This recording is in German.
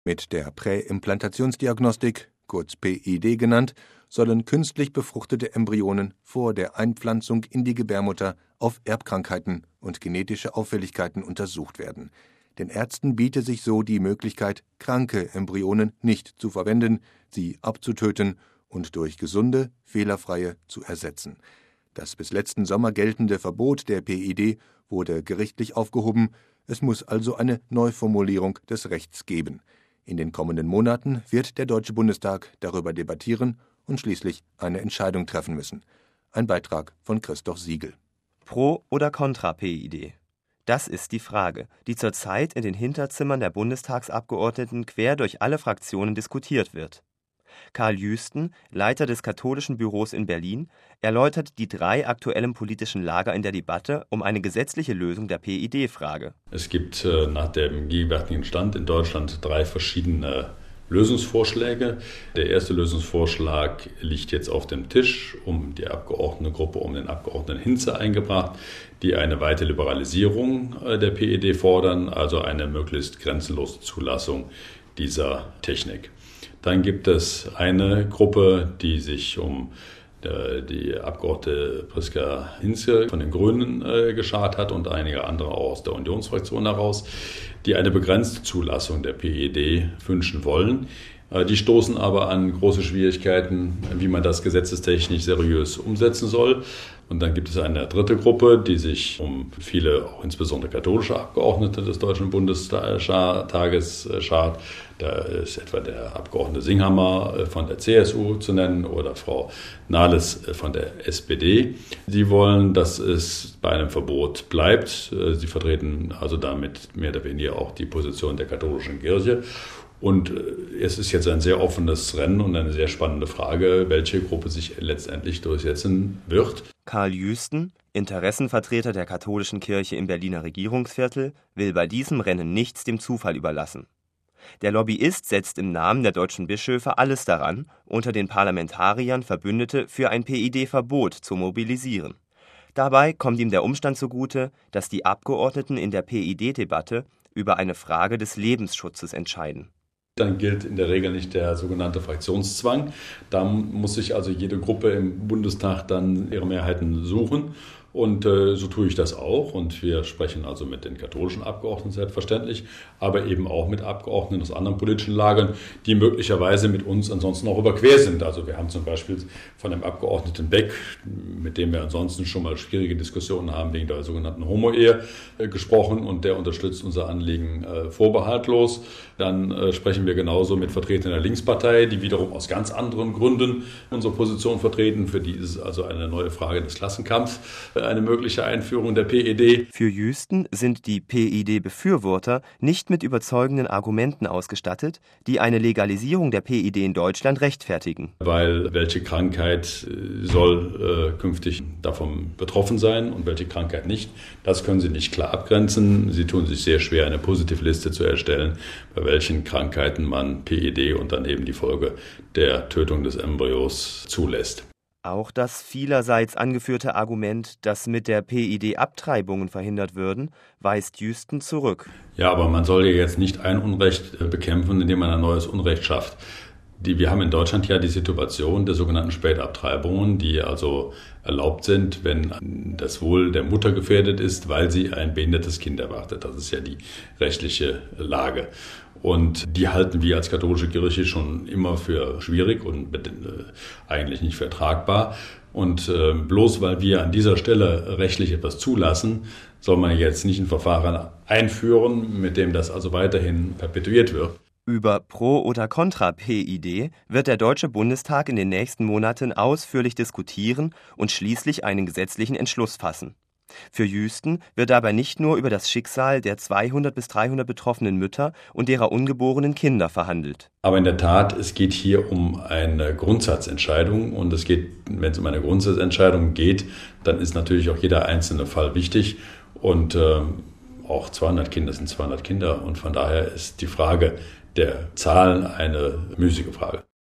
Mit der Präimplantationsdiagnostik, kurz PID genannt, sollen künstlich befruchtete Embryonen vor der Einpflanzung in die Gebärmutter auf Erbkrankheiten und genetische Auffälligkeiten untersucht werden. Den Ärzten biete sich so die Möglichkeit, kranke Embryonen nicht zu verwenden, sie abzutöten und durch gesunde, fehlerfreie zu ersetzen. Das bis letzten Sommer geltende Verbot der PID wurde gerichtlich aufgehoben. Es muss also eine Neuformulierung des Rechts geben. In den kommenden Monaten wird der Deutsche Bundestag darüber debattieren und schließlich eine Entscheidung treffen müssen. Ein Beitrag von Christoph Siegel. Pro oder contra PID? Das ist die Frage, die zurzeit in den Hinterzimmern der Bundestagsabgeordneten quer durch alle Fraktionen diskutiert wird. Karl Jüsten, Leiter des Katholischen Büros in Berlin, erläutert die 3 aktuellen politischen Lager in der Debatte um eine gesetzliche Lösung der PID-Frage. Es gibt nach dem gegenwärtigen Stand in Deutschland 3 verschiedene Lösungsvorschläge. Der erste Lösungsvorschlag liegt jetzt auf dem Tisch, um die Abgeordnetenengruppe, um den Abgeordneten Hinze eingebracht, die eine weite Liberalisierung der PID fordern, also eine möglichst grenzenlose Zulassung dieser Technik. Dann gibt es eine Gruppe, die sich um die Abgeordnete Priska Hinze von den Grünen geschart hat und einige andere auch aus der Unionsfraktion heraus, die eine begrenzte Zulassung der PID wünschen wollen. Die stoßen aber an große Schwierigkeiten, wie man das gesetzestechnisch seriös umsetzen soll. Und dann gibt es eine dritte Gruppe, die sich um viele, auch insbesondere katholische Abgeordnete des Deutschen Bundestages schart. Da ist etwa der Abgeordnete Singhammer von der CSU zu nennen oder Frau Nahles von der SPD. Sie wollen, dass es bei einem Verbot bleibt. Sie vertreten also damit mehr oder weniger auch die Position der katholischen Kirche. Und es ist jetzt ein sehr offenes Rennen und eine sehr spannende Frage, welche Gruppe sich letztendlich durchsetzen wird. Karl Jüsten, Interessenvertreter der katholischen Kirche im Berliner Regierungsviertel, will bei diesem Rennen nichts dem Zufall überlassen. Der Lobbyist setzt im Namen der deutschen Bischöfe alles daran, unter den Parlamentariern Verbündete für ein PID-Verbot zu mobilisieren. Dabei kommt ihm der Umstand zugute, dass die Abgeordneten in der PID-Debatte über eine Frage des Lebensschutzes entscheiden. Dann gilt in der Regel nicht der sogenannte Fraktionszwang. Da muss sich also jede Gruppe im Bundestag dann ihre Mehrheiten suchen. Und so tue ich das auch. Und wir sprechen also mit den katholischen Abgeordneten selbstverständlich, aber eben auch mit Abgeordneten aus anderen politischen Lagern, die möglicherweise mit uns ansonsten auch überquer sind. Also wir haben zum Beispiel von dem Abgeordneten Beck, mit dem wir ansonsten schon mal schwierige Diskussionen haben wegen der sogenannten Homo-Ehe gesprochen und der unterstützt unser Anliegen vorbehaltlos. Dann sprechen wir genauso mit Vertretern der Linkspartei, die wiederum aus ganz anderen Gründen unsere Position vertreten. Für die ist es also eine neue Frage des Klassenkampfs, eine mögliche Einführung der PID. Für Jüsten sind die PID-Befürworter nicht mit überzeugenden Argumenten ausgestattet, die eine Legalisierung der PID in Deutschland rechtfertigen. Weil welche Krankheit soll künftig davon betroffen sein und welche Krankheit nicht, das können sie nicht klar abgrenzen. Sie tun sich sehr schwer, eine Positivliste zu erstellen, bei welchen Krankheiten man PID und dann eben die Folge der Tötung des Embryos zulässt. Auch das vielerseits angeführte Argument, dass mit der PID Abtreibungen verhindert würden, weist Jüsten zurück. Ja, aber man soll ja jetzt nicht ein Unrecht bekämpfen, indem man ein neues Unrecht schafft. Wir haben in Deutschland ja die Situation der sogenannten Spätabtreibungen, die also erlaubt sind, wenn das Wohl der Mutter gefährdet ist, weil sie ein behindertes Kind erwartet. Das ist ja die rechtliche Lage. Und die halten wir als katholische Kirche schon immer für schwierig und eigentlich nicht für tragbar. Und bloß weil wir an dieser Stelle rechtlich etwas zulassen, soll man jetzt nicht ein Verfahren einführen, mit dem das also weiterhin perpetuiert wird. Über Pro- oder Contra-PID wird der Deutsche Bundestag in den nächsten Monaten ausführlich diskutieren und schließlich einen gesetzlichen Entschluss fassen. Für Jüsten wird dabei nicht nur über das Schicksal der 200 bis 300 betroffenen Mütter und derer ungeborenen Kinder verhandelt. Aber in der Tat, es geht hier um eine Grundsatzentscheidung und wenn es um eine Grundsatzentscheidung geht, dann ist natürlich auch jeder einzelne Fall wichtig und auch 200 Kinder sind 200 Kinder und von daher ist die Frage der Zahlen eine müßige Frage.